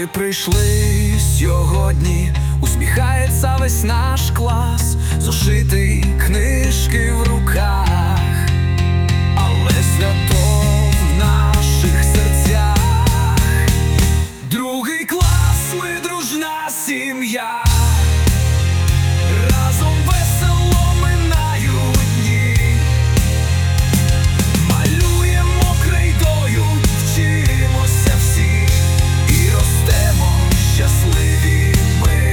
прийшли сьогодні, усміхається весь наш клас, зошитий, книжки в руках, але свято в наших серцях. Другий клас, ми дружна сім'я, разом весело минають дні, малюємо крейдою, вчимося всі і ростемо щасливі ми.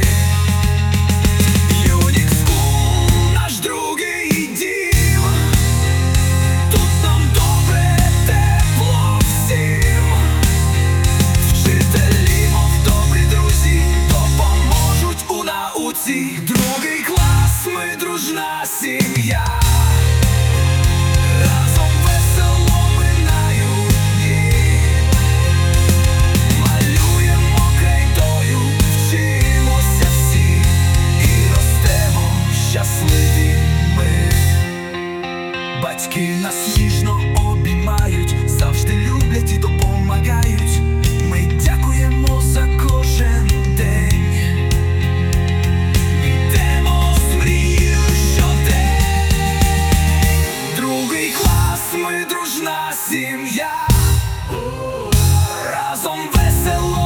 Юнік Скул, наш другий дім, тут нам добре, тепло всім. Вчителі, мов добрі друзі, допоможуть у науці. Другий клас, ми дружна сім'я, разом весело минають дні, малюємо крейдою, вчимося всі і ростемо щасливі ми. Батьки нас ніжно обіймають, завжди люблять і допомагають. Ми дякуємо за кожен день, йдемо з мрією щодень. Другий клас, ми дружна сім'я, разом весело